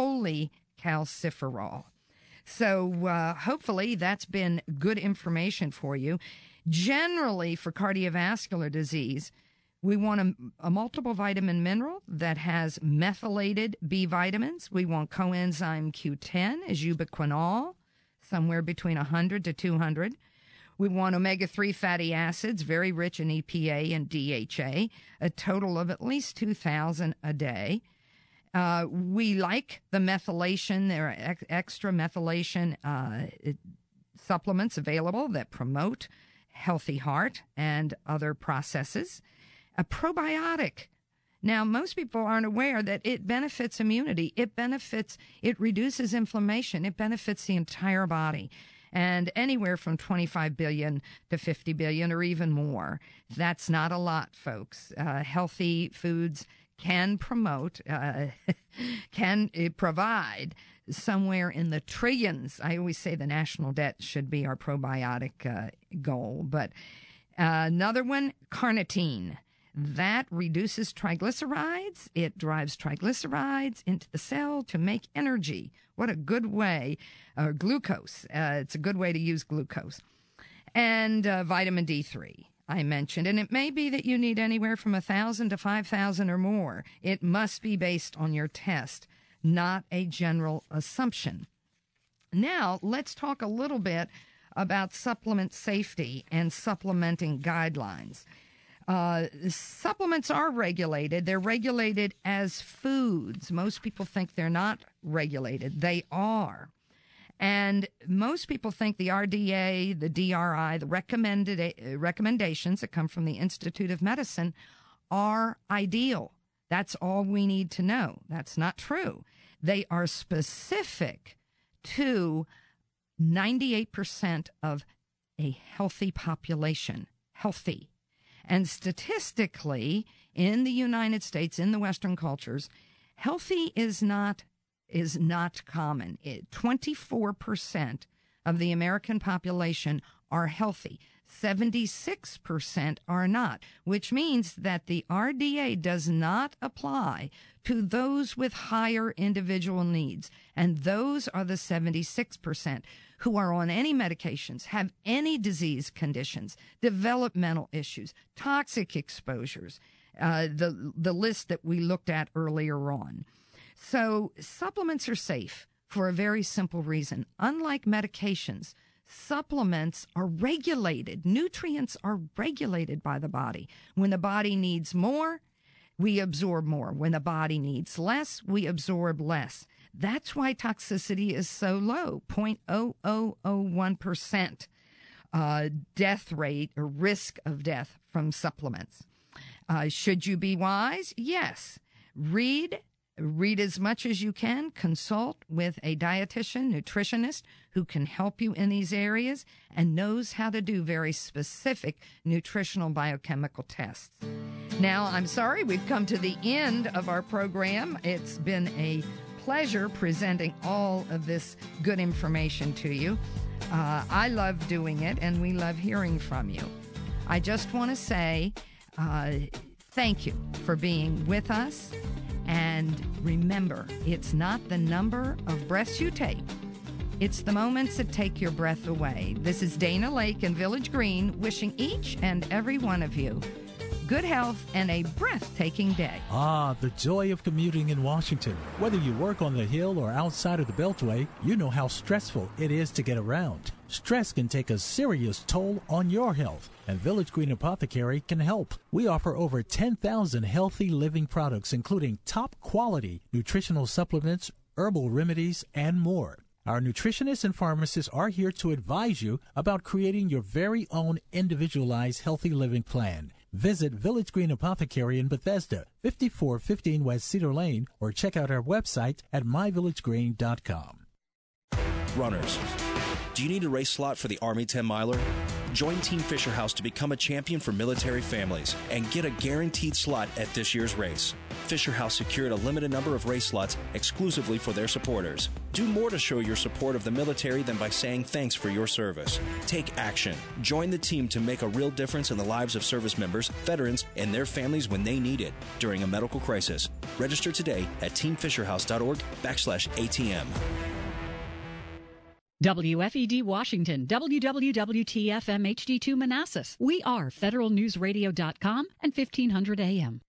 cholecalciferol. So uh, hopefully that's been good information for you. Generally, for cardiovascular disease, we want a, a multiple vitamin mineral that has methylated B vitamins. We want coenzyme Q ten, as ubiquinol, somewhere between one hundred to two hundred. We want omega three fatty acids, very rich in E P A and D H A, a total of at least two thousand a day. Uh, we like the methylation. There are ex- extra methylation uh, it, supplements available that promote healthy heart and other processes. A probiotic. Now, most people aren't aware that it benefits immunity. It benefits, it reduces inflammation. It benefits the entire body. And anywhere from twenty-five billion to fifty billion or even more. That's not a lot, folks. Uh, healthy foods can promote, uh, can uh, provide somewhere in the trillions. I always say the national debt should be our probiotic uh, goal. But uh, another one, carnitine. That reduces triglycerides. It drives triglycerides into the cell to make energy. What a good way. Uh, glucose. Uh, it's a good way to use glucose. And uh, vitamin D three, I mentioned. And it may be that you need anywhere from one thousand to five thousand or more. It must be based on your test, not a general assumption. Now, let's talk a little bit about supplement safety and supplementing guidelines. Uh, supplements are regulated. They're regulated as foods. Most people think they're not regulated. They are. And most people think the R D A, the D R I, the recommended uh, recommendations that come from the Institute of Medicine are ideal. That's all we need to know. That's not true. They are specific to ninety-eight percent of a healthy population. Healthy. And statistically, in the United States, in the Western cultures, healthy is not is not common. It, twenty-four percent of the American population are healthy. seventy-six percent are not, which means that the R D A does not apply to those with higher individual needs. And those are the seventy-six percent who are on any medications, have any disease conditions, developmental issues, toxic exposures, uh, the, the list that we looked at earlier on. So supplements are safe for a very simple reason. Unlike medications, supplements are regulated. Nutrients are regulated by the body. When the body needs more, we absorb more. When the body needs less, we absorb less. That's why toxicity is so low, zero point zero zero zero one percent uh, death rate or risk of death from supplements. Uh, should you be wise? Yes. Read Read as much as you can. Consult with a dietitian, nutritionist who can help you in these areas and knows how to do very specific nutritional biochemical tests. Now, I'm sorry, we've come to the end of our program. It's been a pleasure presenting all of this good information to you. Uh, I love doing it, and we love hearing from you. I just want to say uh, thank you for being with us. And remember, it's not the number of breaths you take. It's the moments that take your breath away. This is Dana Lake in Village Green wishing each and every one of you good health, and a breathtaking day.
Ah, the joy of commuting in Washington. Whether you work on the Hill or outside of the Beltway, you know how stressful it is to get around. Stress can take a serious toll on your health, and Village Green Apothecary can help. We offer over ten thousand healthy living products, including top-quality nutritional supplements, herbal remedies, and more. Our nutritionists and pharmacists are here to advise you about creating your very own individualized healthy living plan. Visit Village Green Apothecary in Bethesda, fifty-four fifteen West Cedar Lane, or check out our website at my village green dot com.
Runners, do you need a race slot for the Army ten miler? Join Team Fisher House to become a champion for military families and get a guaranteed slot at this year's race. Fisher House secured a limited number of race slots exclusively for their supporters. Do more to show your support of the military than by saying thanks for your service. Take action. Join the team to make a real difference in the lives of service members, veterans, and their families when they need it during a medical crisis. Register today at team fisher house dot org backslash A T M.
W F E D Washington, W W W T F M H D two Manassas. We are federal news radio dot com and fifteen hundred A M.